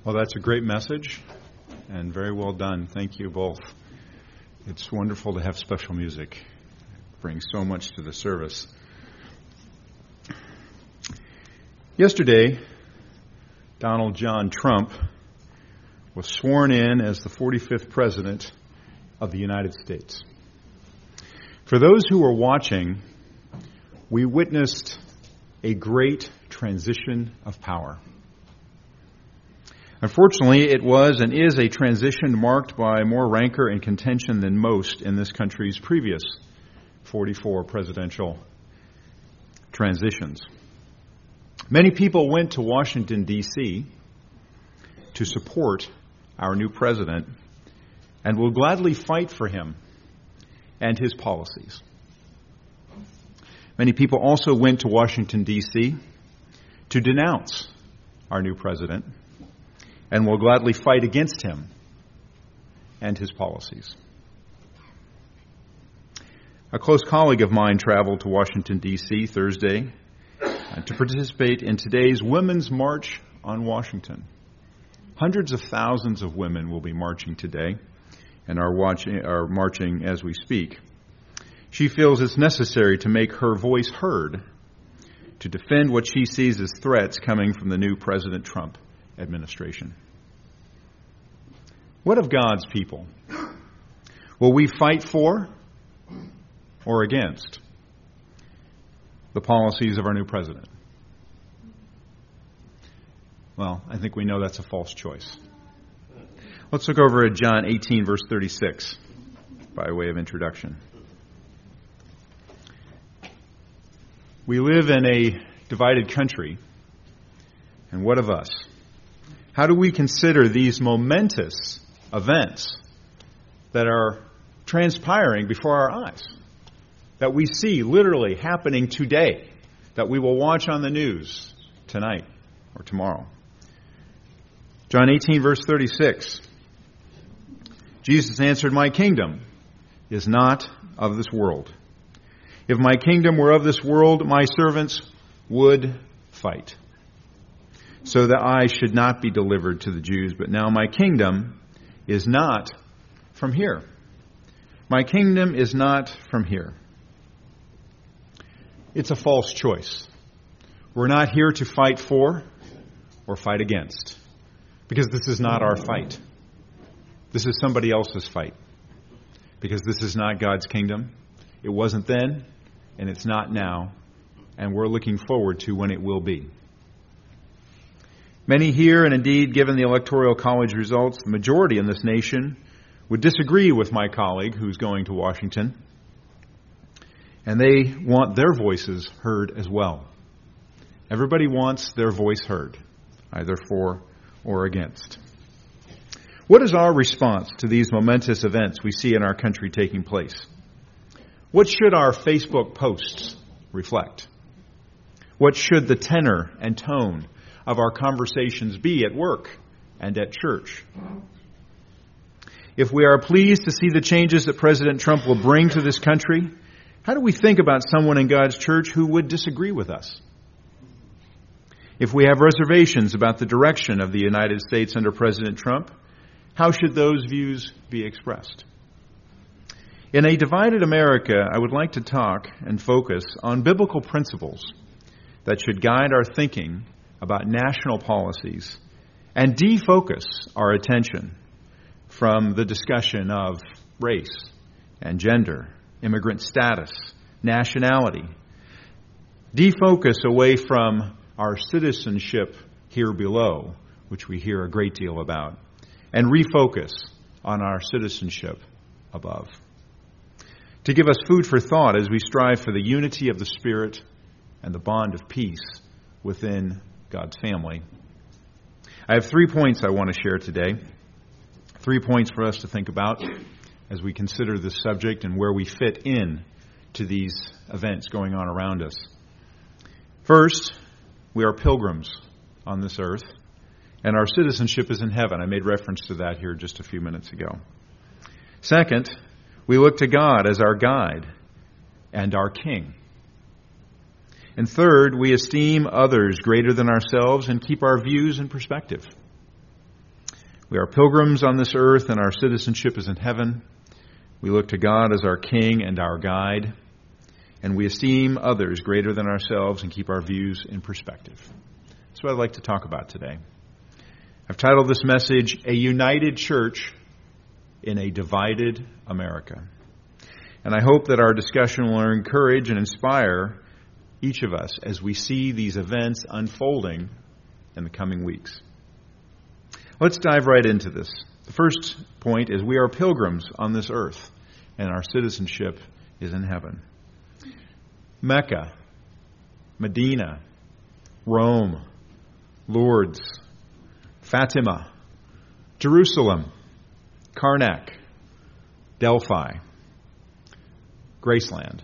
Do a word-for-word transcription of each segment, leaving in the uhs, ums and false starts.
Well, that's a great message, and very well done. Thank you both. It's wonderful to have special music. It brings so much to the service. Yesterday, Donald John Trump was sworn in as the forty-fifth President of the United States. For those who were watching, we witnessed a great transition of power. Unfortunately, it was and is a transition marked by more rancor and contention than most in this country's previous forty-four presidential transitions. Many people went to Washington, D C to support our new president and will gladly fight for him and his policies. Many people also went to Washington, D C to denounce our new president and will gladly fight against him and his policies. A close colleague of mine traveled to Washington, D C Thursday to participate in today's Women's March on Washington. Hundreds of thousands of women will be marching today and are, watching, are marching as we speak. She feels it's necessary to make her voice heard to defend what she sees as threats coming from the new President Trump administration. What of God's people? Will we fight for or against the policies of our new president? Well, I think we know that's a false choice. Let's look over at John eighteen, verse thirty-six, by way of introduction. We live in a divided country, and what of us? How do we consider these momentous events that are transpiring before our eyes, that we see literally happening today, that we will watch on the news tonight or tomorrow? John eighteen, verse thirty-six. Jesus answered, "My kingdom is not of this world. If my kingdom were of this world, my servants would fight, so that I should not be delivered to the Jews. But now my kingdom is not from here." My kingdom is not from here. It's a false choice. We're not here to fight for or fight against, because this is not our fight. This is somebody else's fight, because this is not God's kingdom. It wasn't then, and it's not now, and we're looking forward to when it will be. Many here, and indeed, given the Electoral College results, the majority in this nation would disagree with my colleague who's going to Washington, and they want their voices heard as well. Everybody wants their voice heard, either for or against. What is our response to these momentous events we see in our country taking place? What should our Facebook posts reflect? What should the tenor and tone of our conversations be at work and at church? If we are pleased to see the changes that President Trump will bring to this country, how do we think about someone in God's church who would disagree with us? If we have reservations about the direction of the United States under President Trump, how should those views be expressed? In a divided America, I would like to talk and focus on biblical principles that should guide our thinking about national policies and defocus our attention from the discussion of race and gender, immigrant status, nationality. Defocus away from our citizenship here below, which we hear a great deal about, and refocus on our citizenship above. To give us food for thought as we strive for the unity of the Spirit and the bond of peace within God's family. I have three points I want to share today. Three points for us to think about as we consider this subject and where we fit in to these events going on around us. First, we are pilgrims on this earth, and our citizenship is in heaven. I made reference to that here just a few minutes ago. Second, we look to God as our guide and our King. And third, we esteem others greater than ourselves and keep our views in perspective. We are pilgrims on this earth, and our citizenship is in heaven. We look to God as our King and our guide, and we esteem others greater than ourselves and keep our views in perspective. That's what I'd like to talk about today. I've titled this message, A United Church in a Divided America. And I hope that our discussion will encourage and inspire each of us as we see these events unfolding in the coming weeks. Let's dive right into this. The first point is we are pilgrims on this earth, and our citizenship is in heaven. Mecca, Medina, Rome, Lourdes, Fatima, Jerusalem, Karnak, Delphi, Graceland,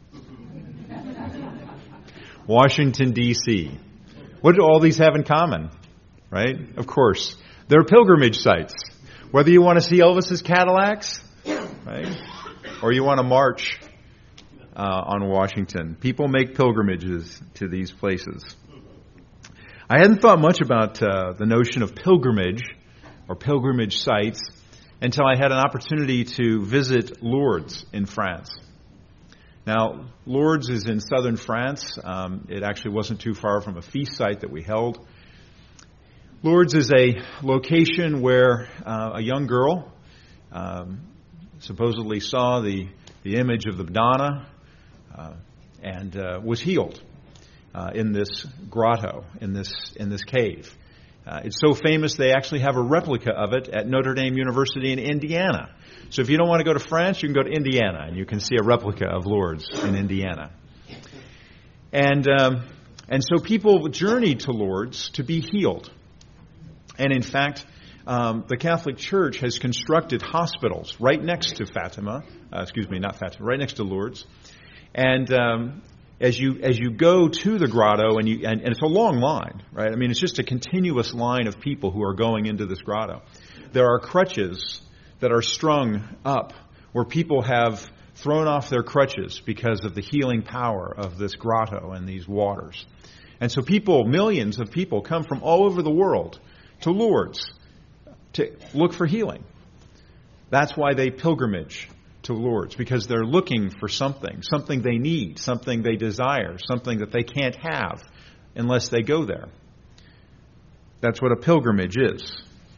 Washington, D C What do all these have in common? Right? Of course. They're pilgrimage sites. Whether you want to see Elvis's Cadillacs, right, or you want to march uh, on Washington, people make pilgrimages to these places. I hadn't thought much about uh, the notion of pilgrimage or pilgrimage sites until I had an opportunity to visit Lourdes in France. Now, Lourdes is in southern France. Um, it actually wasn't too far from a feast site that we held. Lourdes is a location where uh, a young girl um, supposedly saw the, the image of the Madonna uh, and uh, was healed uh, in this grotto, in this in this cave. Uh, it's so famous they actually have a replica of it at Notre Dame University in Indiana. So if you don't want to go to France, you can go to Indiana, and you can see a replica of Lourdes in Indiana. And um, and so people journeyed to Lourdes to be healed. And in fact, um, the Catholic Church has constructed hospitals right next to Fatima, uh, excuse me, not Fatima, right next to Lourdes. And um, as you as you go to the grotto, and you and, and it's a long line, right? I mean, it's just a continuous line of people who are going into this grotto. There are crutches that are strung up where people have thrown off their crutches because of the healing power of this grotto and these waters. And so people, millions of people, come from all over the world to Lourdes to look for healing. That's why they pilgrimage to Lourdes, because they're looking for something, something they need, something they desire, something that they can't have unless they go there. That's what a pilgrimage is.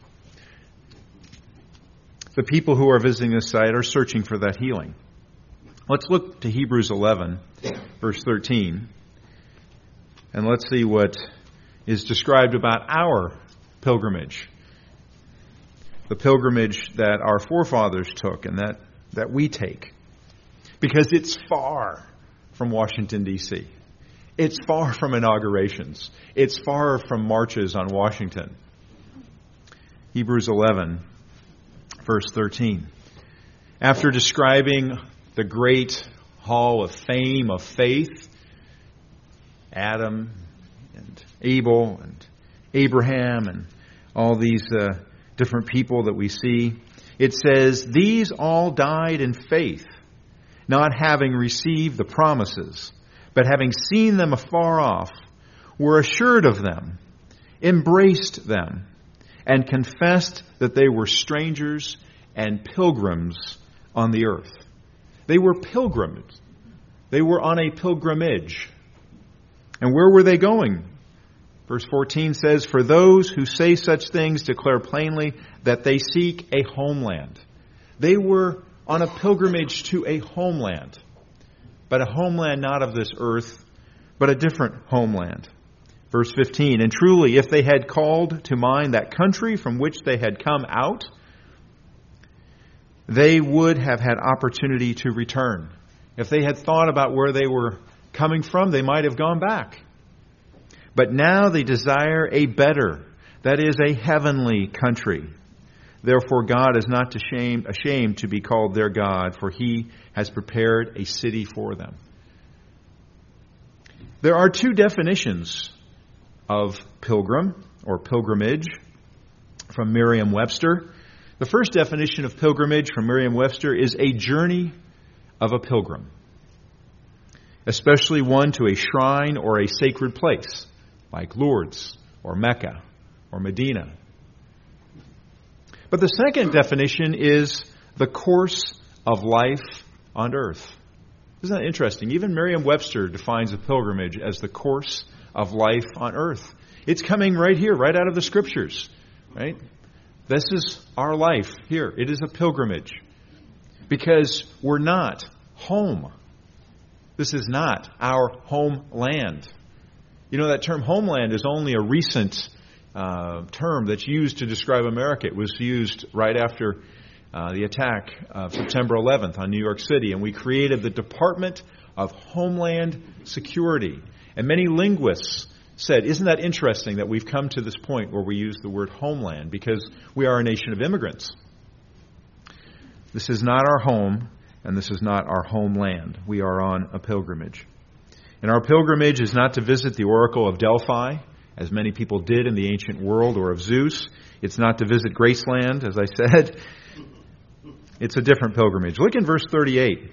The people who are visiting this site are searching for that healing. Let's look to Hebrews eleven, verse thirteen, and let's see what is described about our pilgrimage. The pilgrimage that our forefathers took and that, that we take. Because it's far from Washington, D C It's far from inaugurations. It's far from marches on Washington. Hebrews eleven, verse thirteen. After describing the great hall of fame of faith, Adam and Abel and Abraham and all these uh, different people that we see, it says, these all died in faith, not having received the promises, but having seen them afar off, were assured of them, embraced them, and confessed that they were strangers and pilgrims on the earth. They were pilgrims. They were on a pilgrimage. And where were they going? Verse fourteen says, for those who say such things declare plainly that they seek a homeland. They were on a pilgrimage to a homeland. But a homeland not of this earth, but a different homeland. Verse fifteen, and truly if they had called to mind that country from which they had come out, they would have had opportunity to return. If they had thought about where they were coming from, they might have gone back. But now they desire a better, that is, a heavenly country. Therefore God is not ashamed, ashamed to be called their God, for He has prepared a city for them. There are two definitions of pilgrim or pilgrimage from Merriam-Webster. The first definition of pilgrimage from Merriam-Webster is a journey of a pilgrim, especially one to a shrine or a sacred place, like Lourdes or Mecca or Medina. But the second definition is the course of life on earth. Isn't that interesting? Even Merriam-Webster defines a pilgrimage as the course of life on earth. It's coming right here, right out of the Scriptures, right? This is our life here. It is a pilgrimage because we're not home. This is not our homeland. You know, that term homeland is only a recent uh, term that's used to describe America. It was used right after uh, the attack of September eleventh on New York City, and we created the Department of Homeland Security. And many linguists said, isn't that interesting that we've come to this point where we use the word homeland because we are a nation of immigrants. This is not our home, and this is not our homeland. We are on a pilgrimage. And our pilgrimage is not to visit the Oracle of Delphi, as many people did in the ancient world, or of Zeus. It's not to visit Graceland, as I said. It's a different pilgrimage. Look in verse thirty-eight.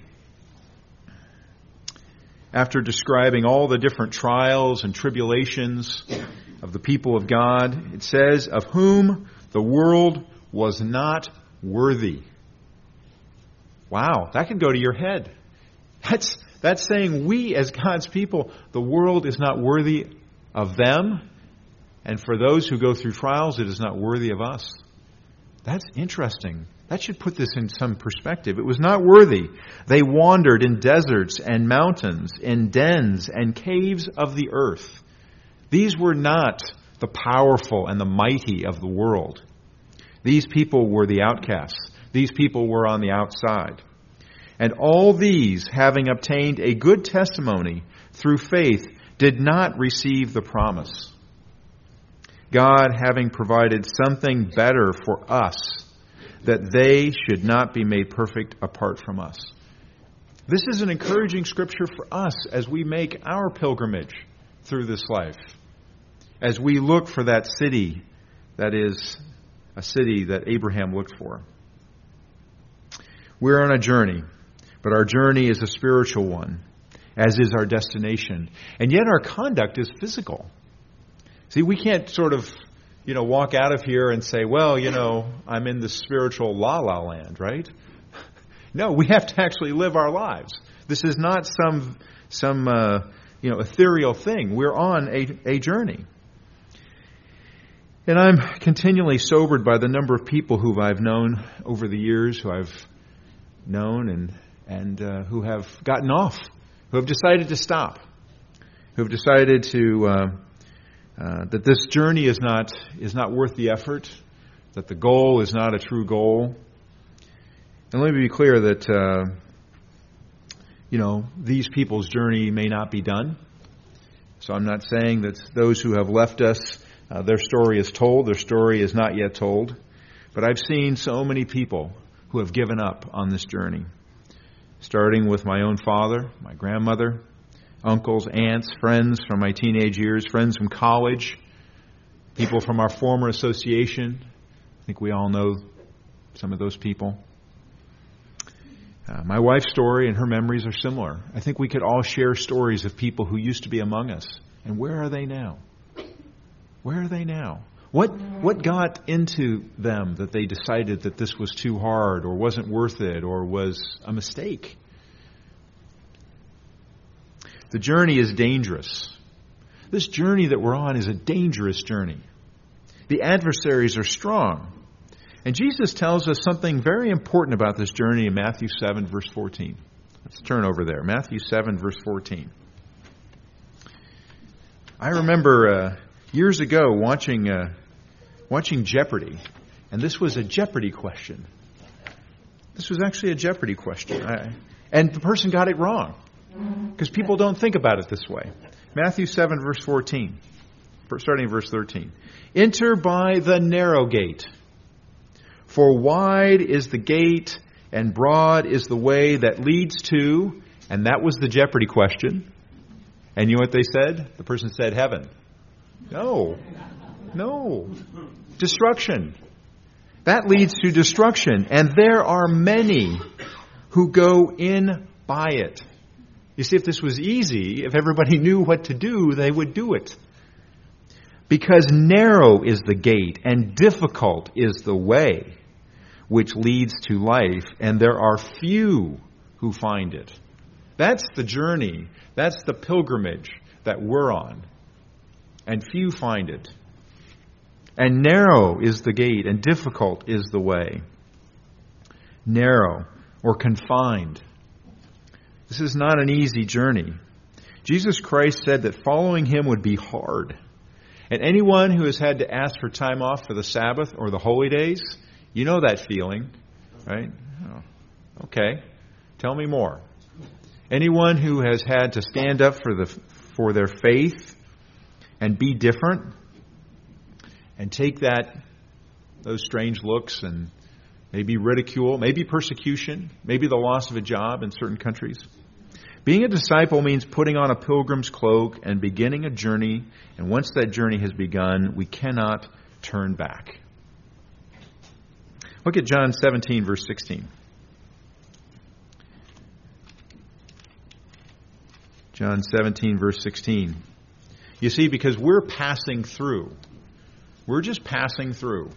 After describing all the different trials and tribulations of the people of God, it says, of whom the world was not worthy. Wow, that can go to your head. That's, that's saying we as God's people, the world is not worthy of them. And for those who go through trials, it is not worthy of us. That's interesting. That should put this in some perspective. It was not worthy. They wandered in deserts and mountains, in dens and caves of the earth. These were not the powerful and the mighty of the world. These people were the outcasts. These people were on the outside. And all these, having obtained a good testimony through faith, did not receive the promise. God having provided something better for us, that they should not be made perfect apart from us. This is an encouraging scripture for us as we make our pilgrimage through this life. As we look for that city that is a city that Abraham looked for. We're on a journey, but our journey is a spiritual one, as is our destination. And yet our conduct is physical. See, we can't sort of you know, walk out of here and say, well, you know, I'm in the spiritual la-la land, right? No, we have to actually live our lives. This is not some, some uh, you know, ethereal thing. We're on a, a journey. And I'm continually sobered by the number of people who I've known over the years, who I've known and, and uh, who have gotten off, who have decided to stop, who have decided to... Uh, Uh, that this journey is not is not worth the effort, that the goal is not a true goal. And let me be clear that, uh, you know, these people's journey may not be done. So I'm not saying that those who have left us, uh, their story is told, their story is not yet told. But I've seen so many people who have given up on this journey, starting with my own father, my grandmother, uncles, aunts, friends from my teenage years, friends from college, people from our former association. I think we all know some of those people. Uh, my wife's story and her memories are similar. I think we could all share stories of people who used to be among us. And where are they now? Where are they now? What what got into them that they decided that this was too hard or wasn't worth it or was a mistake? The journey is dangerous. This journey that we're on is a dangerous journey. The adversaries are strong. And Jesus tells us something very important about this journey in Matthew seven, verse fourteen. Let's turn over there. Matthew seven, verse fourteen. I remember uh, years ago watching uh, watching Jeopardy. And this was a Jeopardy question. This was actually a Jeopardy question. I, and the person got it wrong. Because people don't think about it this way. Matthew seven, verse fourteen. Starting in verse thirteen. Enter by the narrow gate. For wide is the gate, and broad is the way that leads to, and that was the Jeopardy question. And you know what they said? The person said heaven. No. No. Destruction. That leads to destruction. And there are many who go in by it. You see, if this was easy, if everybody knew what to do, they would do it. Because narrow is the gate and difficult is the way which leads to life, and there are few who find it. That's the journey. That's the pilgrimage that we're on. And few find it. And narrow is the gate, and difficult is the way. Narrow or confined. This is not an easy journey. Jesus Christ said that following him would be hard. And anyone who has had to ask for time off for the Sabbath or the holy days, you know that feeling, right? Oh, okay, tell me more. Anyone who has had to stand up for the for their faith and be different and take that those strange looks and maybe ridicule, maybe persecution, maybe the loss of a job in certain countries. Being a disciple means putting on a pilgrim's cloak and beginning a journey, and once that journey has begun, we cannot turn back. Look at John seventeen, verse sixteen. John seventeen, verse sixteen. You see, because we're passing through. We're just passing through.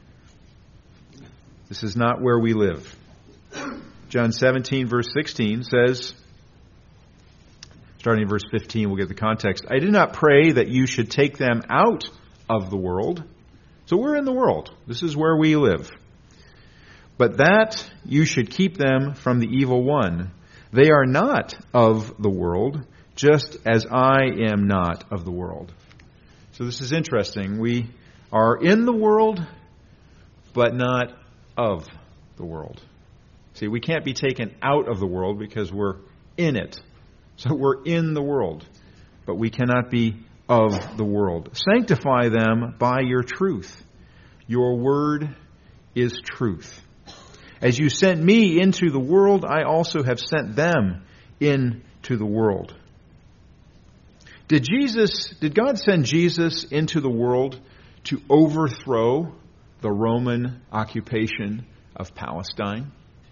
This is not where we live. John seventeen, verse sixteen says, starting in verse fifteen, we'll get the context. I did not pray that you should take them out of the world. So we're in the world. This is where we live. But that you should keep them from the evil one. They are not of the world, just as I am not of the world. So this is interesting. We are in the world, but not of the world. See, we can't be taken out of the world because we're in it. So we're in the world, but we cannot be of the world. Sanctify them by your truth. Your word is truth. As you sent me into the world, I also have sent them into the world. Did Jesus, did God send Jesus into the world to overthrow the Roman occupation of Palestine?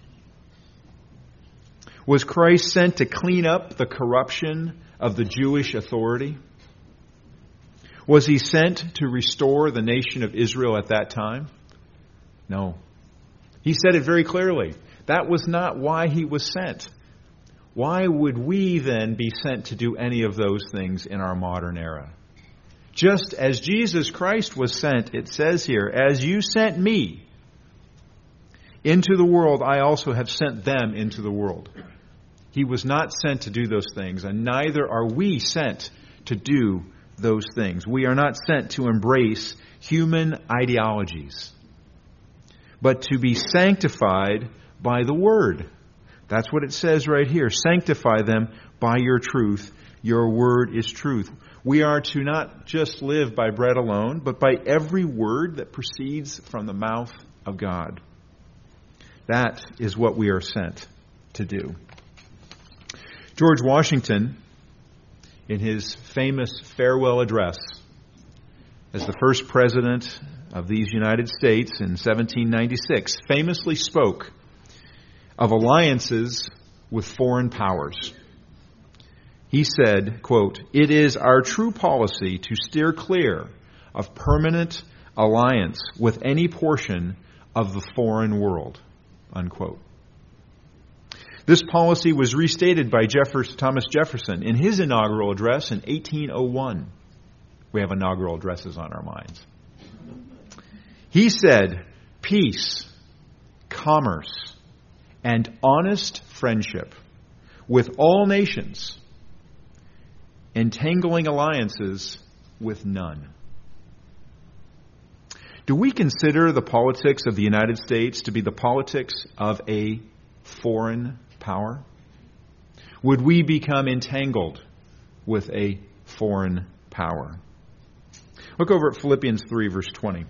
Was Christ sent to clean up the corruption of the Jewish authority? Was he sent to restore the nation of Israel at that time? No. He said it very clearly. That was not why he was sent. Why would we then be sent to do any of those things in our modern era? Just as Jesus Christ was sent, it says here, as you sent me into the world, I also have sent them into the world. He was not sent to do those things, and neither are we sent to do those things. We are not sent to embrace human ideologies, but to be sanctified by the Word. That's what it says right here. Sanctify them by your truth. Your word is truth. We are to not just live by bread alone, but by every word that proceeds from the mouth of God. That is what we are sent to do. George Washington, in his famous farewell address as the first president of these United States in seventeen ninety-six, famously spoke of alliances with foreign powers. He said, quote, "It is our true policy to steer clear of permanent alliance with any portion of the foreign world," unquote. This policy was restated by Jefferson, Thomas Jefferson in his inaugural address in eighteen oh one. We have inaugural addresses on our minds. He said, "Peace, commerce, and honest friendship with all nations, entangling alliances with none." Do we consider the politics of the United States to be the politics of a foreign power? Would we become entangled with a foreign power? Look over at Philippians three, verse twenty.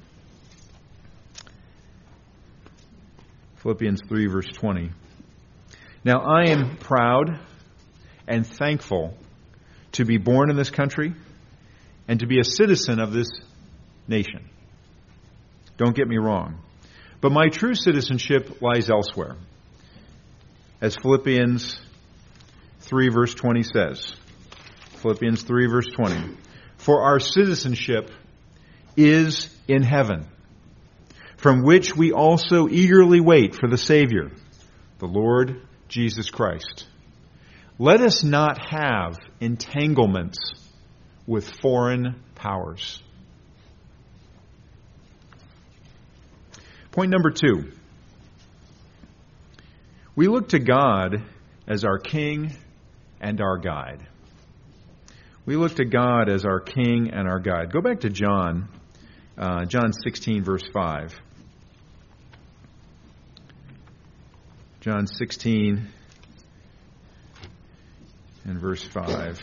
Philippians three, verse twenty. "Now I am proud and thankful to be born in this country and to be a citizen of this nation." Don't get me wrong. But my true citizenship lies elsewhere. As Philippians three, verse twenty says. Philippians three, verse twenty. "For our citizenship is in heaven, from which we also eagerly wait for the Savior, the Lord Jesus Christ. Let us not have entanglements with foreign powers. Point number two. We look to God as our King and our guide. We look to God as our King and our guide. Go back to John, uh, John sixteen, verse five. John sixteen and verse five.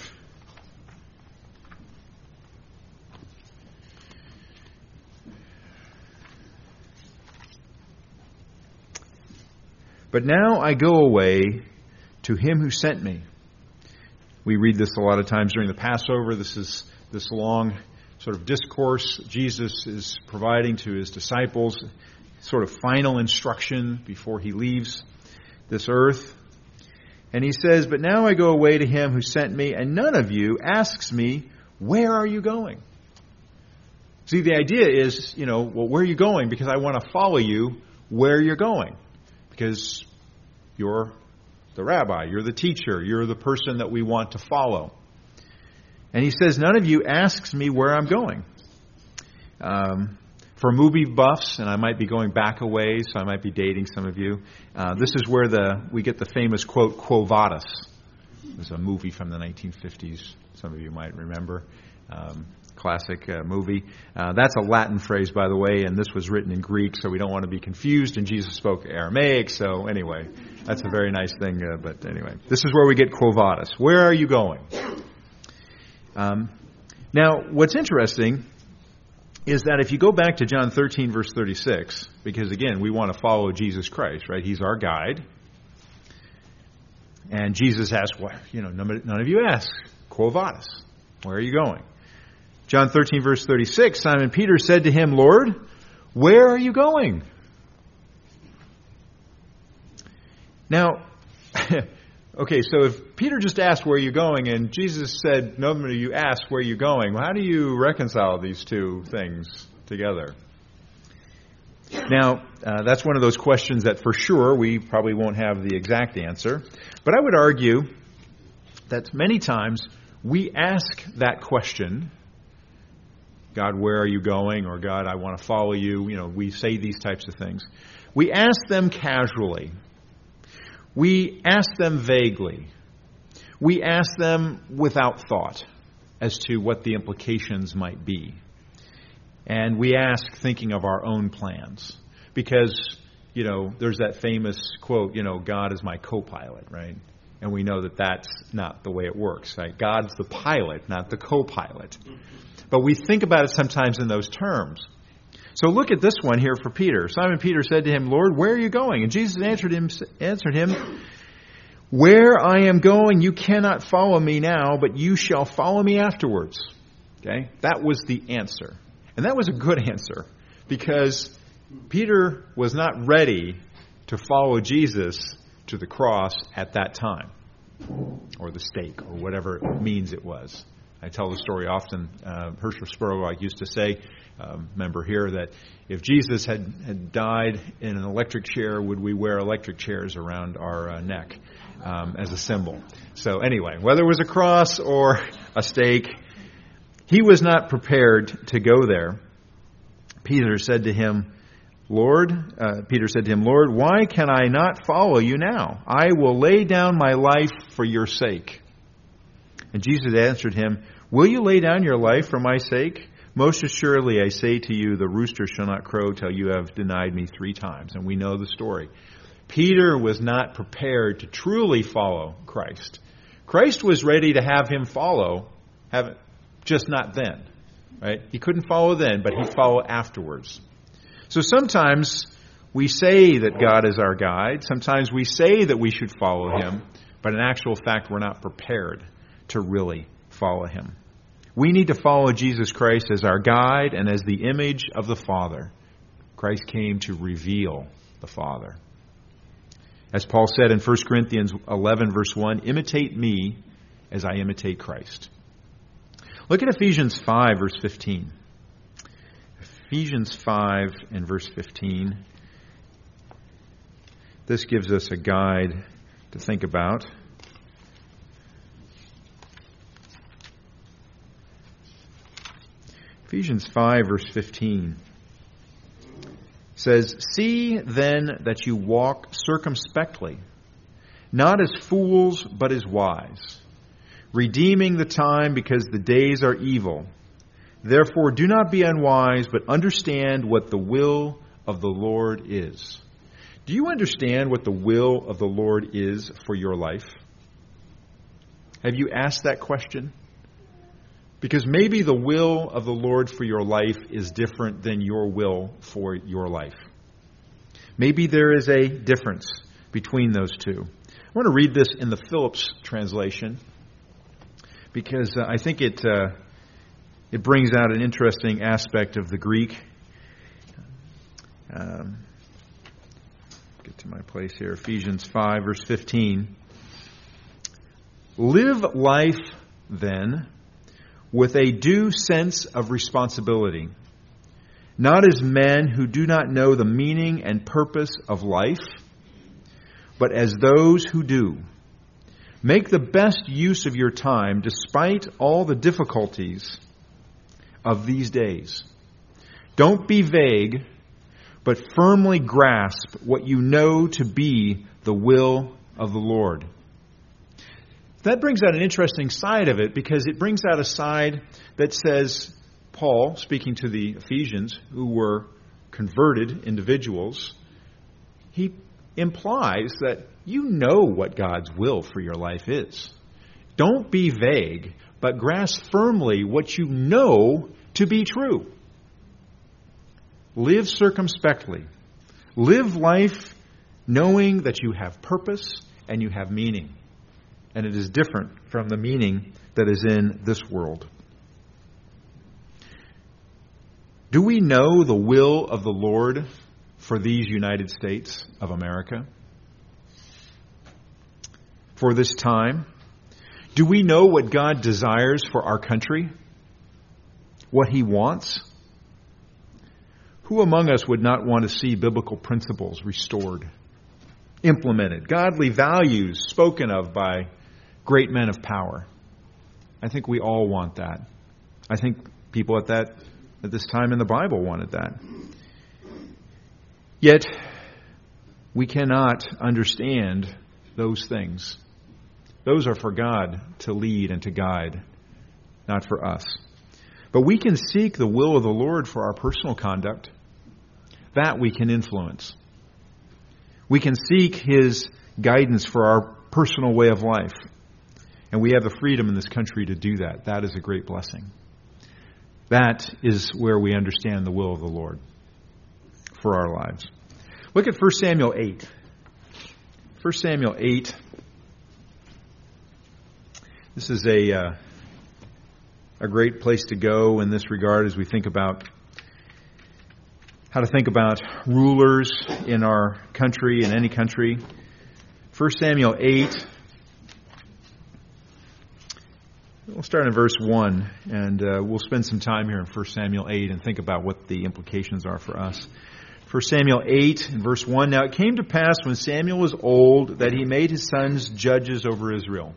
But now I go away to him who sent me. We read this a lot of times during the Passover. This is this long sort of discourse Jesus is providing to his disciples, sort of final instruction before he leaves this earth. And he says, but now I go away to him who sent me, and none of you asks me, where are you going? See, the idea is, you know, well, where are you going? Because I want to follow you where you're going. Because you're the rabbi, you're the teacher, you're the person that we want to follow. And he says, none of you asks me where I'm going. Um, for movie buffs, and I might be going back a ways, so I might be dating some of you, uh, this is where the we get the famous quote, Quo Vadis. It was a movie from the nineteen fifties, some of you might remember. Um, classic uh, movie. Uh, that's a Latin phrase, by the way, and this was written in Greek, so we don't want to be confused, and Jesus spoke Aramaic, so anyway, that's a very nice thing, uh, but anyway. This is where we get Quo Vadis. Where are you going? Um, now, what's interesting is that if you go back to John thirteen, verse thirty-six, because again, we want to follow Jesus Christ, right? He's our guide. And Jesus asked, well, you know, none of you ask, Quo Vadis, where are you going? John thirteen, verse thirty-six, Simon Peter said to him, Lord, where are you going? Now, okay, so if Peter just asked where you're going and Jesus said, none of you asked where you're going, well, how do you reconcile these two things together? Now, uh, that's one of those questions that for sure we probably won't have the exact answer. But I would argue that many times we ask that question, God, where are you going? Or God, I want to follow you. You know, we say these types of things. We ask them casually. We ask them vaguely. We ask them without thought as to what the implications might be. And we ask thinking of our own plans. Because, you know, there's that famous quote, you know, God is my co-pilot, right? And we know that that's not the way it works, right? God's the pilot, not the co-pilot. But we think about it sometimes in those terms. So look at this one here for Peter. Simon Peter said to him, Lord, where are you going? And Jesus answered him, answered him, where I am going, you cannot follow me now, but you shall follow me afterwards. Okay? That was the answer. And that was a good answer because Peter was not ready to follow Jesus to the cross at that time, or the stake, or whatever it means it was. I tell the story often. Uh, Herschel Sparrow used to say, um, remember here, that if Jesus had, had died in an electric chair, would we wear electric chairs around our uh, neck um, as a symbol? So anyway, whether it was a cross or a stake, he was not prepared to go there. Peter said to him, Lord, uh, Peter said to him, Lord, why can I not follow you now? I will lay down my life for your sake. And Jesus answered him, will you lay down your life for my sake? Most assuredly, I say to you, the rooster shall not crow till you have denied me three times. And we know the story. Peter was not prepared to truly follow Christ. Christ was ready to have him follow, have, just not then. Right? He couldn't follow then, but he'd follow afterwards. So sometimes we say that God is our guide. Sometimes we say that we should follow him. But in actual fact, we're not prepared to really follow him. We need to follow Jesus Christ as our guide and as the image of the Father. Christ came to reveal the Father. As Paul said in First Corinthians eleven, verse one, imitate me as I imitate Christ. Look at Ephesians five, verse fifteen. Ephesians five and verse fifteen. This gives us a guide to think about. Ephesians five verse fifteen says, "See then that you walk circumspectly, not as fools, but as wise, redeeming the time because the days are evil. Therefore do not be unwise, but understand what the will of the Lord is." Do you understand what the will of the Lord is for your life? Have you asked that question? Because maybe the will of the Lord for your life is different than your will for your life. Maybe there is a difference between those two. I want to read this in the Phillips translation because uh, I think it uh, it brings out an interesting aspect of the Greek. Um, get to my place here. Ephesians five, verse fifteen. "Live life, then, with a due sense of responsibility, not as men who do not know the meaning and purpose of life, but as those who do. Make the best use of your time despite all the difficulties of these days. Don't be vague, but firmly grasp what you know to be the will of the Lord." That brings out an interesting side of it because it brings out a side that says, Paul, speaking to the Ephesians who were converted individuals, he implies that you know what God's will for your life is. Don't be vague, but grasp firmly what you know to be true. Live circumspectly. Live life knowing that you have purpose and you have meaning. And it is different from the meaning that is in this world. Do we know the will of the Lord for these United States of America? For this time? Do we know what God desires for our country? What He wants? Who among us would not want to see biblical principles restored, implemented, godly values spoken of by great men of power? I think we all want that. I think people at that at this time in the Bible wanted that. Yet, we cannot understand those things. Those are for God to lead and to guide, not for us. But we can seek the will of the Lord for our personal conduct. That we can influence. We can seek His guidance for our personal way of life. And we have the freedom in this country to do that. That is a great blessing. That is where we understand the will of the Lord for our lives. Look at First Samuel eight. First Samuel eight. This is a uh, a great place to go in this regard as we think about how to think about rulers in our country, in any country. First Samuel eight. We'll start in verse one, and uh, we'll spend some time here in First Samuel eight and think about what the implications are for us. First Samuel eight, and verse one. "Now it came to pass when Samuel was old that he made his sons judges over Israel.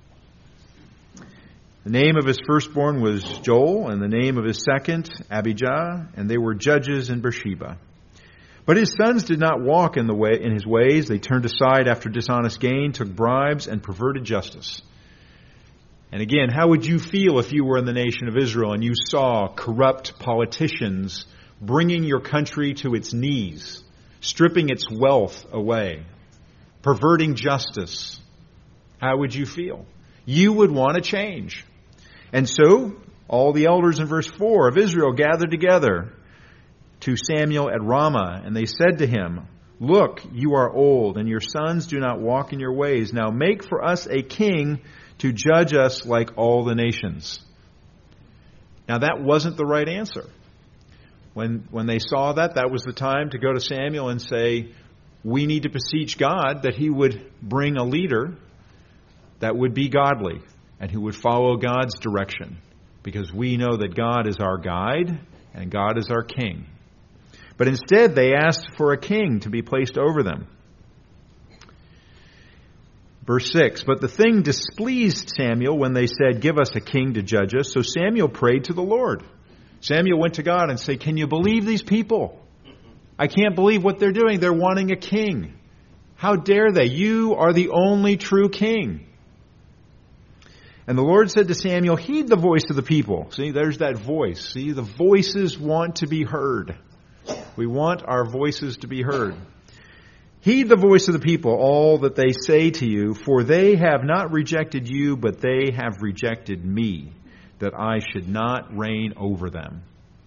The name of his firstborn was Joel, and the name of his second, Abijah, and they were judges in Beersheba. But his sons did not walk in the way in his ways. They turned aside after dishonest gain, took bribes, and perverted justice." And again, how would you feel if you were in the nation of Israel and you saw corrupt politicians bringing your country to its knees, stripping its wealth away, perverting justice? How would you feel? You would want to change. And so, all the elders in verse four of Israel gathered together to Samuel at Ramah, and they said to him, "Look, you are old, and your sons do not walk in your ways. Now make for us a king to judge us like all the nations." Now that wasn't the right answer. When, when they saw that, that was the time to go to Samuel and say, we need to beseech God that He would bring a leader that would be godly and who would follow God's direction, because we know that God is our guide and God is our king. But instead, they asked for a king to be placed over them. Verse six, but the thing displeased Samuel when they said, give us a king to judge us. So Samuel prayed to the Lord. Samuel went to God and said, can you believe these people? I can't believe what they're doing. They're wanting a king. How dare they? You are the only true king. And the Lord said to Samuel, heed the voice of the people. See, there's that voice. See, the voices want to be heard. We want our voices to be heard. Heed the voice of the people, all that they say to you, for they have not rejected you, but they have rejected me, that I should not reign over them.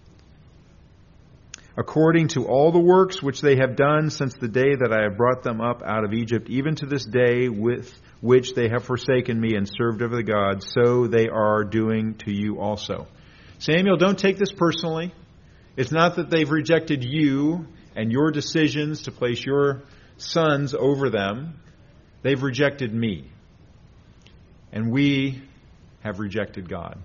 According to all the works which they have done since the day that I have brought them up out of Egypt, even to this day with which they have forsaken me and served other gods, so they are doing to you also. Samuel, don't take this personally. It's not that they've rejected you and your decisions to place your sons over them. They've rejected me. And we have rejected God.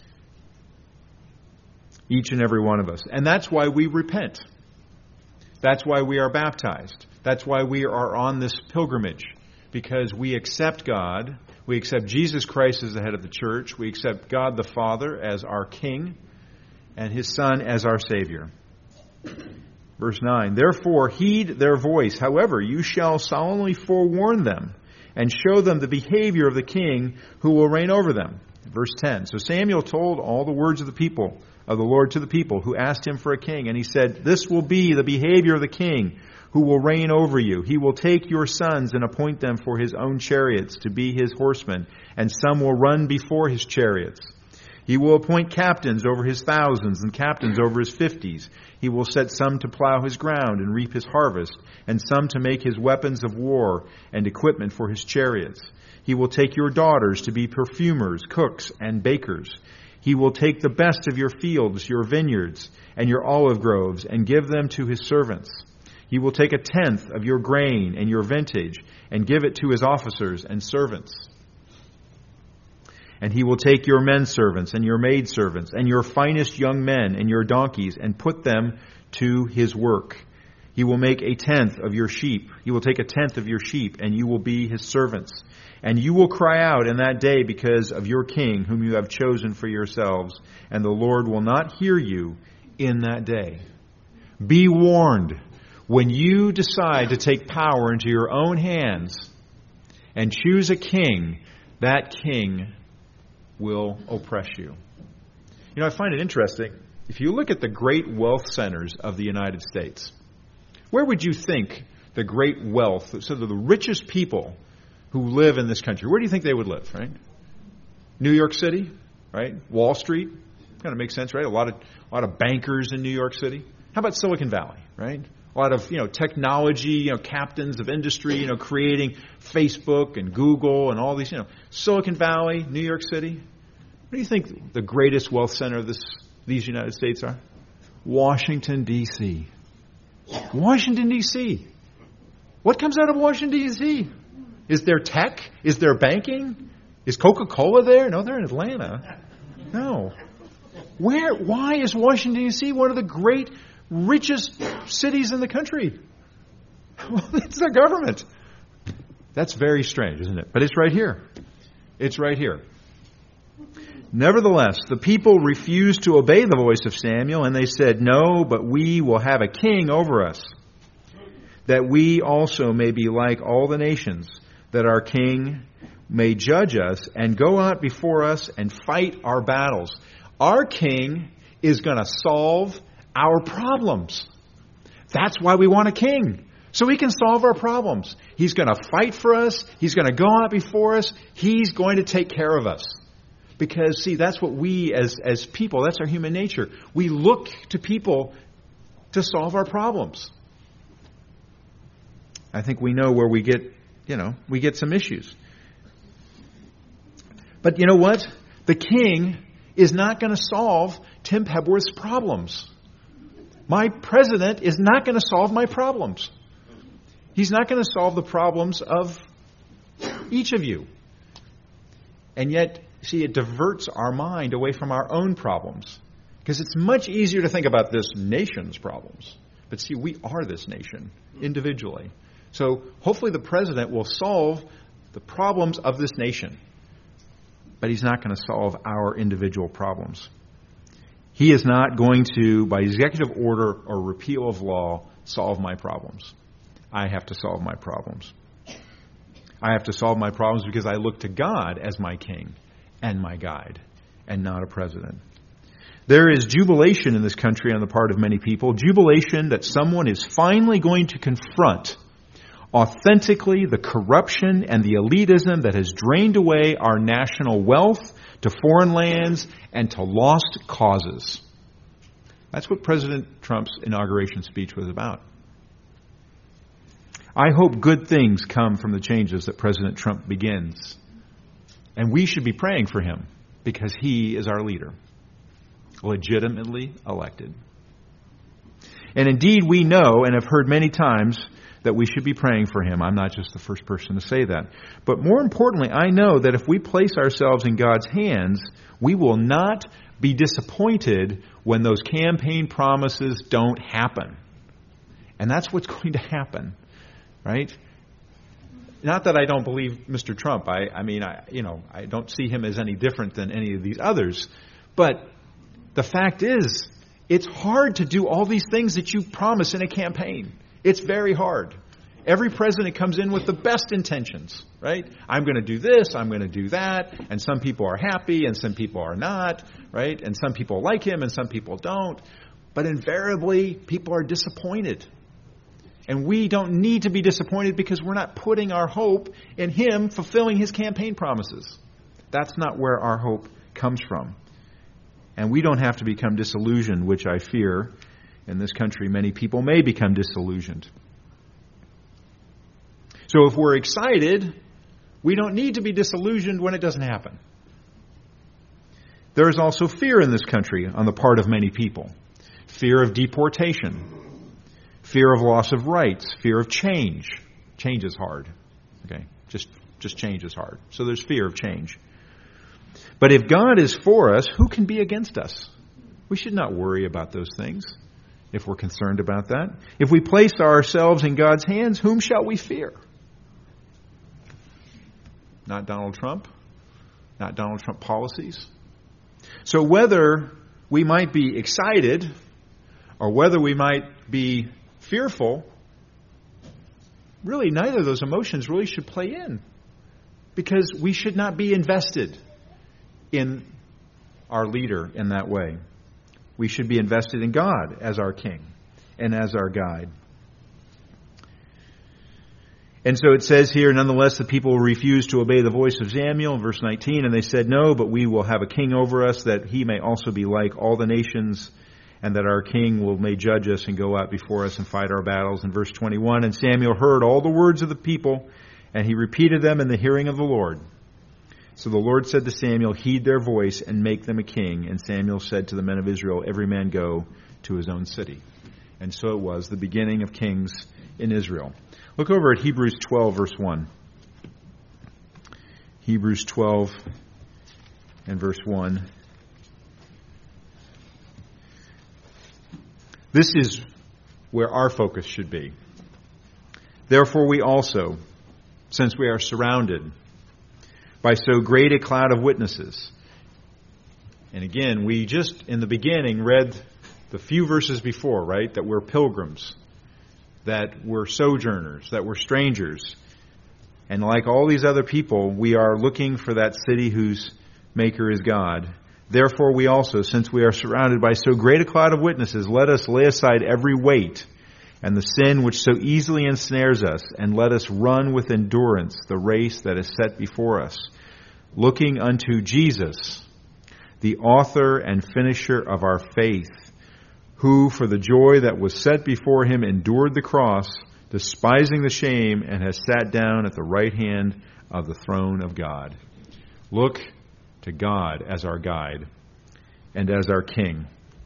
Each and every one of us. And that's why we repent. That's why we are baptized. That's why we are on this pilgrimage. Because we accept God. We accept Jesus Christ as the head of the church. We accept God the Father as our King. And His Son as our Savior. Verse nine, therefore heed their voice. However, you shall solemnly forewarn them and show them the behavior of the king who will reign over them. Verse ten, so Samuel told all the words of the people, of the Lord to the people who asked him for a king. And he said, this will be the behavior of the king who will reign over you. He will take your sons and appoint them for his own chariots to be his horsemen, and some will run before his chariots. He will appoint captains over his thousands and captains over his fifties. He will set some to plow his ground and reap his harvest, and some to make his weapons of war and equipment for his chariots. He will take your daughters to be perfumers, cooks, and bakers. He will take the best of your fields, your vineyards, and your olive groves, and give them to his servants. He will take a tenth of your grain and your vintage, and give it to his officers and servants. And he will take your men servants and your maid servants and your finest young men and your donkeys and put them to his work. He will make a tenth of your sheep. He will take a tenth of your sheep, and you will be his servants. And you will cry out in that day because of your king, whom you have chosen for yourselves, and the Lord will not hear you in that day. Be warned, when you decide to take power into your own hands and choose a king, that king will oppress you. You know, I find it interesting. If you look at the great wealth centers of the United States, where would you think the great wealth, so the richest people who live in this country, where do you think they would live, right? New York City, right? Wall Street, kind of makes sense, right? A lot of a lot of bankers in New York City. How about Silicon Valley, right? A lot of, you know, technology, you know, captains of industry, you know, creating Facebook and Google and all these, you know, Silicon Valley, New York City. What do you think the greatest wealth center of this these United States are? Washington, D C Washington, D C What comes out of Washington, D C? Is there tech? Is there banking? Is Coca-Cola there? No, they're in Atlanta. No. Where? Why is Washington, D C one of the great, richest cities in the country? Well, it's their government. That's very strange, isn't it? But it's right here. It's right here. Nevertheless, the people refused to obey the voice of Samuel, and they said, no, but we will have a king over us, that we also may be like all the nations, that our king may judge us and go out before us and fight our battles. Our king is going to solve our problems. That's why we want a king. So he can solve our problems. He's going to fight for us. He's going to go out before us. He's going to take care of us. Because, see, that's what we as, as people, that's our human nature. We look to people to solve our problems. I think we know where we get, you know, we get some issues. But you know what? The king is not going to solve Tim Pebworth's problems. My president is not going to solve my problems. He's not going to solve the problems of each of you. And yet, see, it diverts our mind away from our own problems. Because it's much easier to think about this nation's problems. But see, we are this nation individually. So hopefully the president will solve the problems of this nation. But he's not going to solve our individual problems. He is not going to, by executive order or repeal of law, solve my problems. I have to solve my problems. I have to solve my problems because I look to God as my king and my guide, and not a president. There is jubilation in this country on the part of many people, jubilation that someone is finally going to confront authentically the corruption and the elitism that has drained away our national wealth to foreign lands and to lost causes. That's what President Trump's inauguration speech was about. I hope good things come from the changes that President Trump begins. And we should be praying for him because he is our leader, legitimately elected. And indeed, we know and have heard many times that we should be praying for him. I'm not just the first person to say that. But more importantly, I know that if we place ourselves in God's hands, we will not be disappointed when those campaign promises don't happen. And that's what's going to happen, right? Not that I don't believe Mister Trump. I, I mean, I, you know, I don't see him as any different than any of these others. But the fact is, it's hard to do all these things that you promise in a campaign. It's very hard. Every president comes in with the best intentions, right? I'm going to do this, I'm going to do that, and some people are happy and some people are not, right? And some people like him and some people don't. But invariably, people are disappointed. And we don't need to be disappointed because we're not putting our hope in him fulfilling his campaign promises. That's not where our hope comes from. And we don't have to become disillusioned, which I fear in this country many people may become disillusioned. So if we're excited, we don't need to be disillusioned when it doesn't happen. There is also fear in this country on the part of many people. Fear of deportation. Fear of loss of rights, fear of change. Change is hard. Okay, just just change is hard. So there's fear of change. But if God is for us, who can be against us? We should not worry about those things if we're concerned about that. If we place ourselves in God's hands, whom shall we fear? Not Donald Trump, not Donald Trump policies. So whether we might be excited or whether we might be fearful, really neither of those emotions really should play in, because we should not be invested in our leader in that way. We should be invested in God as our king and as our guide. And so it says here, nonetheless, the people refused to obey the voice of Samuel, verse nineteen, and they said, no, but we will have a king over us, that he may also be like all the nations, and that our king will may judge us and go out before us and fight our battles. In verse twenty-one, and Samuel heard all the words of the people, and he repeated them in the hearing of the Lord. So the Lord said to Samuel, heed their voice and make them a king. And Samuel said to the men of Israel, every man go to his own city. And so it was, the beginning of kings in Israel. Look over at Hebrews twelve, verse one. Hebrews twelve and verse one. This is where our focus should be. Therefore we also, since we are surrounded by so great a cloud of witnesses. And again, we just in the beginning read the few verses before, right? That we're pilgrims, that we're sojourners, that we're strangers. And like all these other people, we are looking for that city whose maker is God. Therefore we also, since we are surrounded by so great a cloud of witnesses, let us lay aside every weight and the sin which so easily ensnares us, and let us run with endurance the race that is set before us, looking unto Jesus, the author and finisher of our faith, who for the joy that was set before him endured the cross, despising the shame, and has sat down at the right hand of the throne of God. Look to God as our guide and as our king.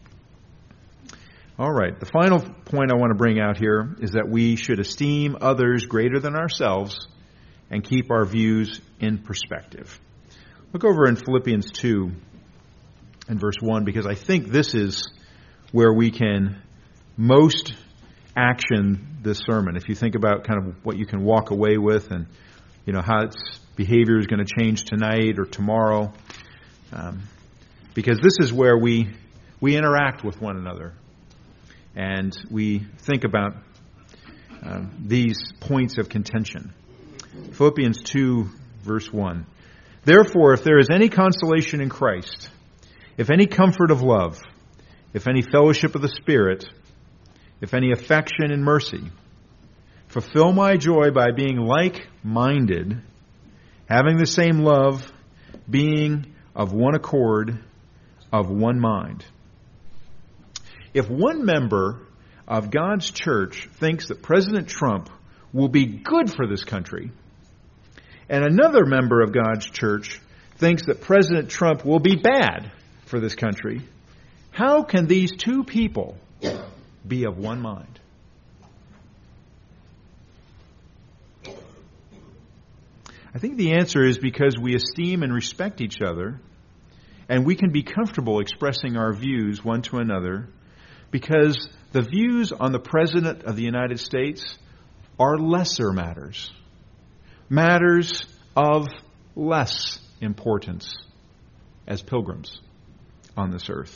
All right, the final point I want to bring out here is that we should esteem others greater than ourselves and keep our views in perspective. Look over in Philippians two in verse one, because I think this is where we can most action this sermon. If you think about kind of what you can walk away with and, you know, how its behavior is going to change tonight or tomorrow. Um, because this is where we we interact with one another. And we think about uh, these points of contention. Philippians two, verse one. Therefore, if there is any consolation in Christ, if any comfort of love, if any fellowship of the Spirit, if any affection and mercy, fulfill my joy by being like-minded, having the same love, being of one accord, of one mind. If one member of God's church thinks that President Trump will be good for this country, and another member of God's church thinks that President Trump will be bad for this country, how can these two people be of one mind? I think the answer is because we esteem and respect each other, and we can be comfortable expressing our views one to another, because the views on the President of the United States are lesser matters. Matters of less importance as pilgrims on this earth.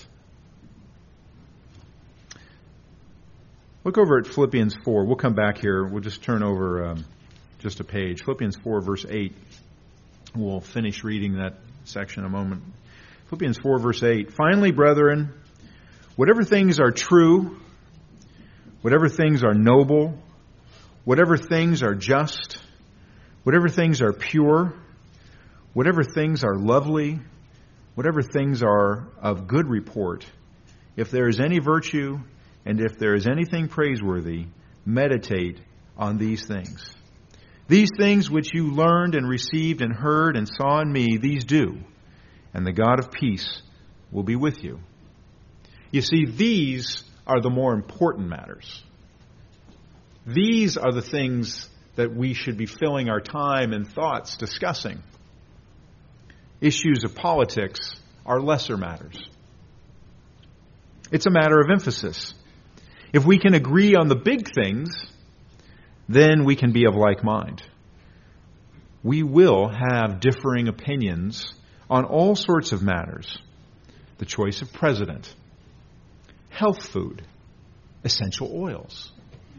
Look over at Philippians four. We'll come back here. We'll just turn over um, just a page. Philippians four, verse eight. We'll finish reading that section in a moment. Philippians four, verse eight. Finally, brethren, whatever things are true, whatever things are noble, whatever things are just, whatever things are pure, whatever things are lovely, whatever things are of good report, if there is any virtue and if there is anything praiseworthy, meditate on these things. These things which you learned and received and heard and saw in me, these do, and the God of peace will be with you. You see, these are the more important matters. These are the things that we should be filling our time and thoughts discussing. Issues of politics are lesser matters. It's a matter of emphasis. If we can agree on the big things, then we can be of like mind. We will have differing opinions on all sorts of matters. The choice of president, health food, essential oils,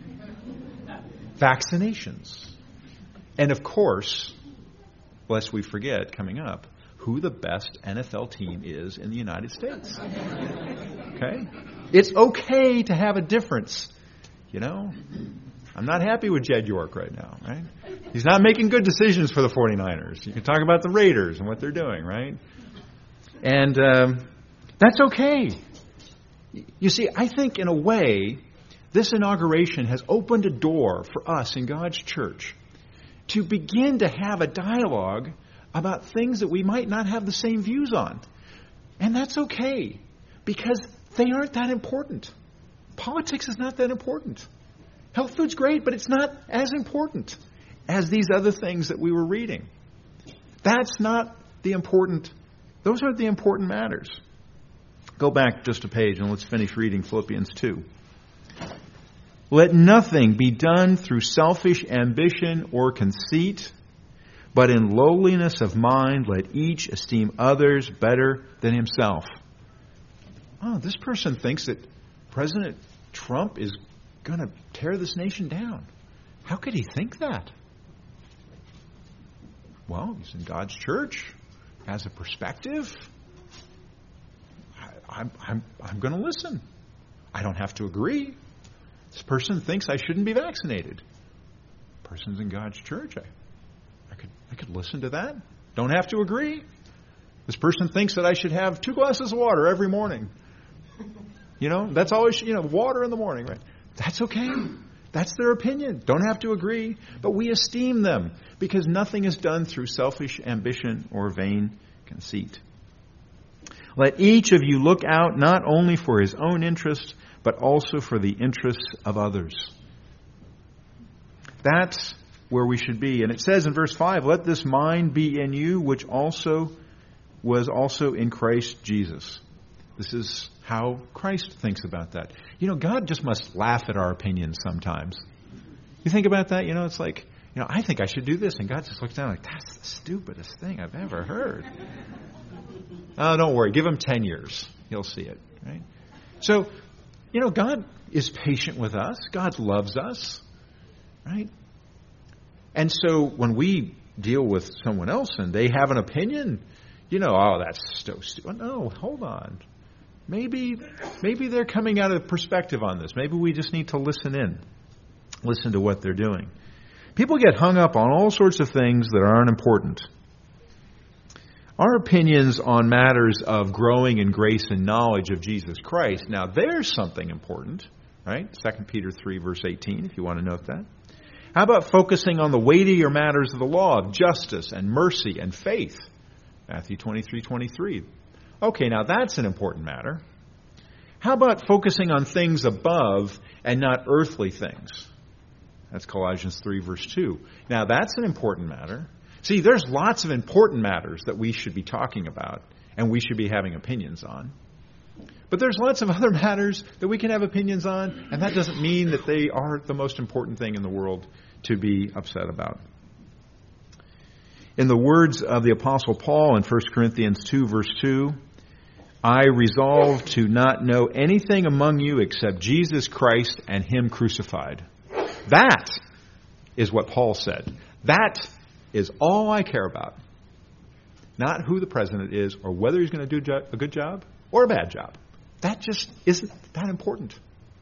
vaccinations, and of course, lest we forget coming up, who the best N F L team is in the United States. Okay? It's okay to have a difference. You know, I'm not happy with Jed York right now, right? He's not making good decisions for the forty-niners. You can talk about the Raiders and what they're doing, right? And um, that's okay. You see, I think in a way, this inauguration has opened a door for us in God's church to begin to have a dialogue about things that we might not have the same views on. And that's okay, because they aren't that important. Politics is not that important. Health food's great, but it's not as important as these other things that we were reading. That's not the important, those aren't the important matters. Go back just a page and let's finish reading Philippians two. Let nothing be done through selfish ambition or conceit, but in lowliness of mind, let each esteem others better than himself. Oh, this person thinks that President Trump is going to tear this nation down. How could he think that? Well, he's in God's church, has a perspective. I, I'm, I'm, I'm going to listen. I don't have to agree. This person thinks I shouldn't be vaccinated. Person's in God's church. I, I could, I could listen to that. Don't have to agree. This person thinks that I should have two glasses of water every morning. You know, that's always, you know, water in the morning, right? That's okay. That's their opinion. Don't have to agree. But we esteem them because nothing is done through selfish ambition or vain conceit. Let each of you look out not only for his own interest, but also for the interests of others. That's where we should be. And it says in verse five, let this mind be in you, which also was also in Christ Jesus. This is how Christ thinks about that. You know, God just must laugh at our opinions sometimes. You think about that? You know, it's like, you know, I think I should do this. And God just looks down like, that's the stupidest thing I've ever heard. Oh, don't worry. Give him ten years. He'll see it, right? So, you know, God is patient with us. God loves us, right? And so when we deal with someone else and they have an opinion, you know, oh, that's so stupid. No, hold on. Maybe, maybe they're coming out of perspective on this. Maybe we just need to listen in, listen to what they're doing. People get hung up on all sorts of things that aren't important. Our opinions on matters of growing in grace and knowledge of Jesus Christ, now there's something important, right? Second Peter three, verse eighteen, if you want to note that. How about focusing on the weightier matters of the law, of justice and mercy and faith? Matthew twenty-three, twenty-three. Okay, now that's an important matter. How about focusing on things above and not earthly things? That's Colossians three, verse two. Now that's an important matter. See, there's lots of important matters that we should be talking about and we should be having opinions on. But there's lots of other matters that we can have opinions on, and that doesn't mean that they are the most important thing in the world to be upset about. In the words of the Apostle Paul in First Corinthians two, verse two, I resolve to not know anything among you except Jesus Christ and Him crucified. That is what Paul said. That is all I care about. Not who the president is or whether he's going to do a good job or a bad job. That just isn't that important.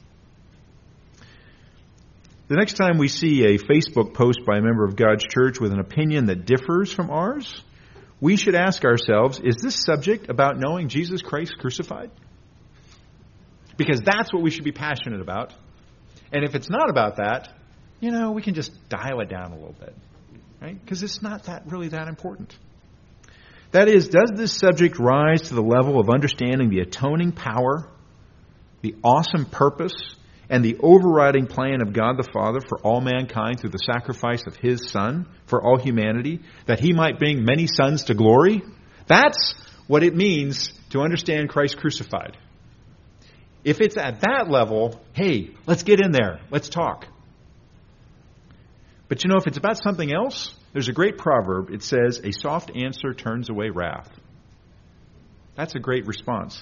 The next time we see a Facebook post by a member of God's church with an opinion that differs from ours, we should ask ourselves, is this subject about knowing Jesus Christ crucified? Because that's what we should be passionate about. And if it's not about that, you know, we can just dial it down a little bit. Right? Because it's not that really that important. That is, does this subject rise to the level of understanding the atoning power, the awesome purpose, and the overriding plan of God the Father for all mankind through the sacrifice of His Son for all humanity, that He might bring many sons to glory? That's what it means to understand Christ crucified. If it's at that level, hey, let's get in there. Let's talk. But you know, if it's about something else, there's a great proverb. It says, a soft answer turns away wrath. That's a great response.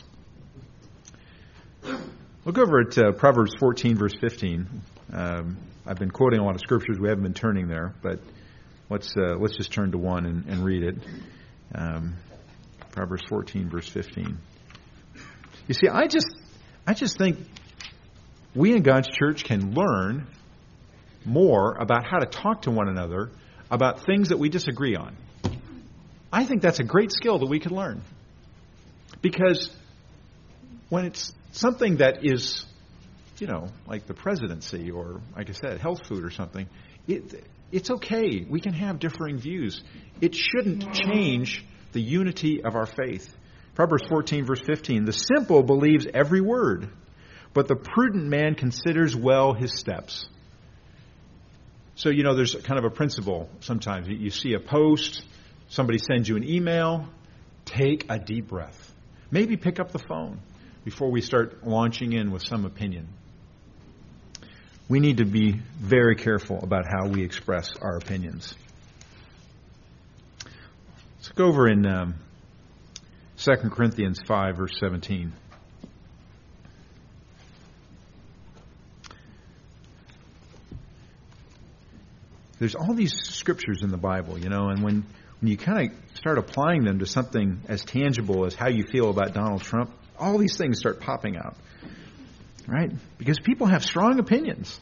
Look over at uh, Proverbs fourteen, verse fifteen. Um, I've been quoting a lot of scriptures. We haven't been turning there, but let's uh, let's just turn to one and, and read it. Um, Proverbs fourteen, verse fifteen. You see, I just I just think we in God's church can learn more about how to talk to one another about things that we disagree on. I think that's a great skill that we can learn. Because when it's something that is, you know, like the presidency or, like I said, health food or something, it, it's okay. We can have differing views. It shouldn't change the unity of our faith. Proverbs fourteen, verse fifteen, the simple believes every word, but the prudent man considers well his steps. So, you know, there's kind of a principle sometimes. You see a post, somebody sends you an email, take a deep breath. Maybe pick up the phone before we start launching in with some opinion. We need to be very careful about how we express our opinions. Let's go over in um, Second Corinthians five, verse seventeen. There's all these scriptures in the Bible, you know, and when, when you kind of start applying them to something as tangible as how you feel about Donald Trump, all these things start popping out, right? Because people have strong opinions.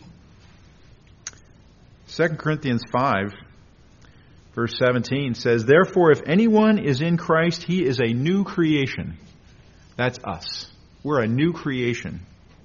Second Corinthians five, verse seventeen says, therefore, if anyone is in Christ, he is a new creation. That's us. We're a new creation.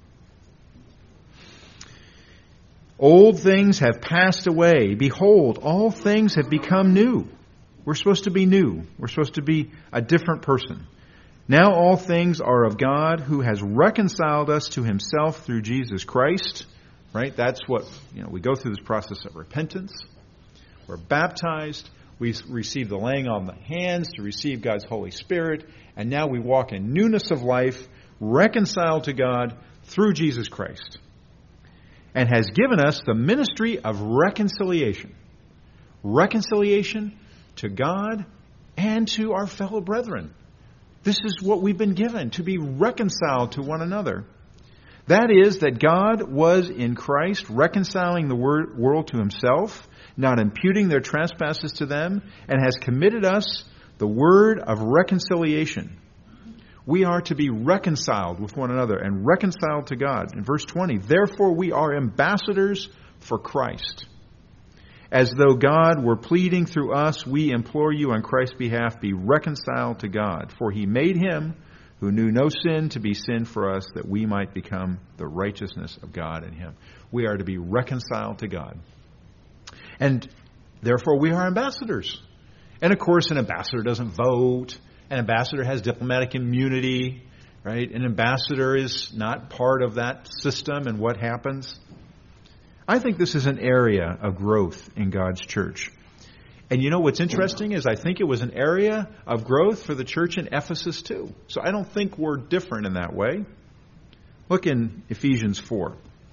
Old things have passed away. Behold, all things have become new. We're supposed to be new. We're supposed to be a different person. Now all things are of God, who has reconciled us to Himself through Jesus Christ. Right? That's what, you know, we go through this process of repentance. We're baptized. We receive the laying on the hands to receive God's Holy Spirit. And now we walk in newness of life reconciled to God through Jesus Christ, and has given us the ministry of reconciliation. Reconciliation to God and to our fellow brethren. This is what we've been given, to be reconciled to one another. That is, that God was in Christ reconciling the world to himself, not imputing their trespasses to them, and has committed us the word of reconciliation. We are to be reconciled with one another and reconciled to God. In verse twenty, therefore we are ambassadors for Christ. As though God were pleading through us, we implore you on Christ's behalf, be reconciled to God. For he made him who knew no sin to be sin for us, that we might become the righteousness of God in him. We are to be reconciled to God. And therefore we are ambassadors. And of course, an ambassador doesn't vote. An ambassador has diplomatic immunity, right? An ambassador is not part of that system and what happens. I think this is an area of growth in God's church. And you know what's interesting is I think it was an area of growth for the church in Ephesus too. So I don't think we're different in that way. Look in Ephesians four.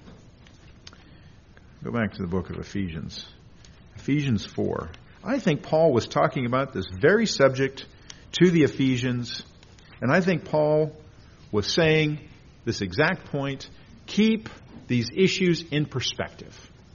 Go back to the book of Ephesians. Ephesians four. I think Paul was talking about this very subject to the Ephesians. And I think Paul was saying this exact point. Keep these issues in perspective.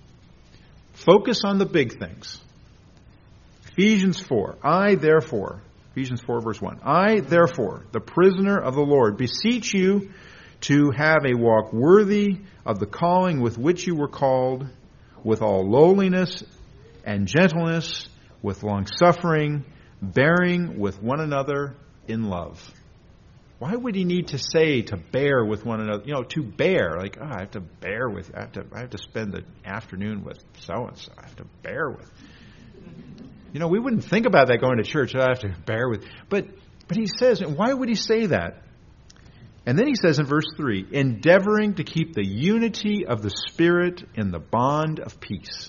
Focus on the big things. Ephesians four. I therefore, Ephesians four verse one. I therefore, the prisoner of the Lord, beseech you to have a walk worthy of the calling with which you were called, with all lowliness and gentleness, with long-suffering, bearing with one another in love. Why would he need to say to bear with one another? You know, to bear, like, oh, I have to bear with, I have to, I have to spend the afternoon with so-and-so. I have to bear with. You know, we wouldn't think about that going to church. I have to bear with. But, but he says, and why would he say that? And then he says in verse three, endeavoring to keep the unity of the Spirit in the bond of peace.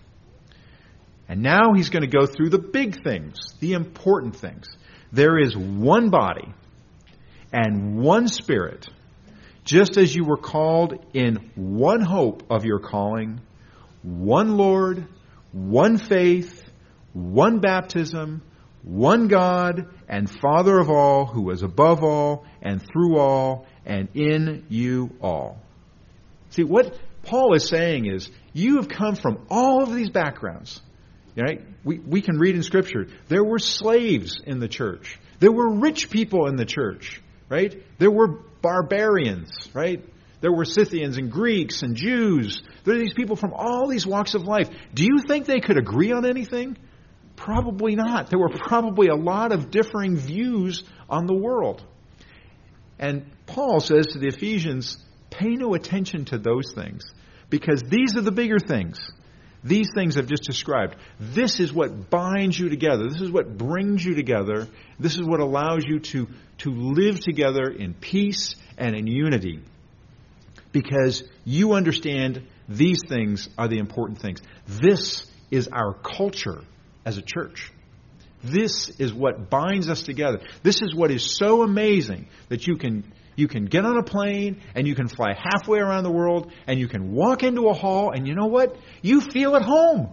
And now he's going to go through the big things, the important things. There is one body and one Spirit, just as you were called in one hope of your calling, one Lord, one faith, one baptism, one God and Father of all, who is above all and through all and in you all. See, what Paul is saying is, you have come from all of these backgrounds. Right? We, we can read in Scripture, there were slaves in the church. There were rich people in the church. Right? There were barbarians. Right? There were Scythians and Greeks and Jews. There are these people from all these walks of life. Do you think they could agree on anything? Probably not. There were probably a lot of differing views on the world. And Paul says to the Ephesians, pay no attention to those things, because these are the bigger things. These things I've just described. This is what binds you together. This is what brings you together. This is what allows you to, to live together in peace and in unity. Because you understand these things are the important things. This is our culture as a church. This is what binds us together. This is what is so amazing that you can You can get on a plane and you can fly halfway around the world and you can walk into a hall and you know what? You feel at home.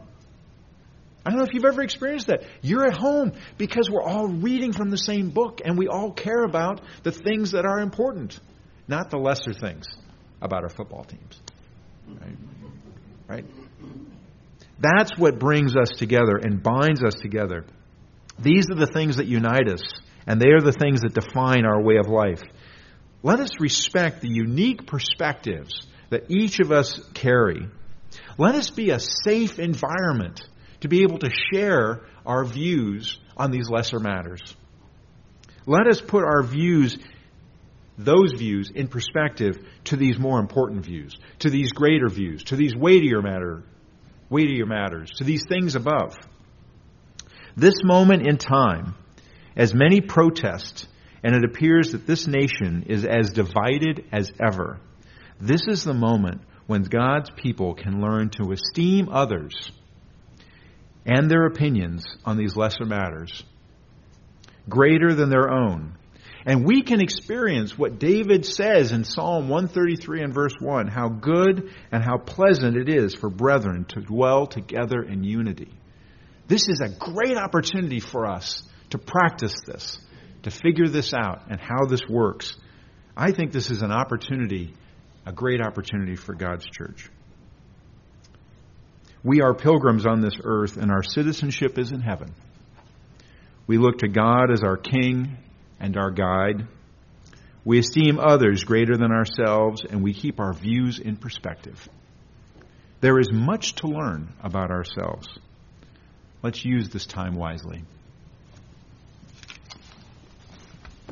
I don't know if you've ever experienced that. You're at home because we're all reading from the same book and we all care about the things that are important, not the lesser things about our football teams. Right? Right? That's what brings us together and binds us together. These are the things that unite us, and they are the things that define our way of life. Let us respect the unique perspectives that each of us carry. Let us be a safe environment to be able to share our views on these lesser matters. Let us put our views, those views, in perspective to these more important views, to these greater views, to these weightier matter, weightier matters, to these things above. This moment in time, as many protest, and it appears that this nation is as divided as ever, this is the moment when God's people can learn to esteem others and their opinions on these lesser matters greater than their own, And we can experience what David says in Psalm one thirty-three and verse one, how good and how pleasant it is for brethren to dwell together in unity. This is a great opportunity for us to practice this, to figure this out and how this works. I think this is an opportunity, a great opportunity for God's church. We are pilgrims on this earth, and our citizenship is in heaven. We look to God as our King and our guide. We esteem others greater than ourselves, and we keep our views in perspective. There is much to learn about ourselves. Let's use this time wisely.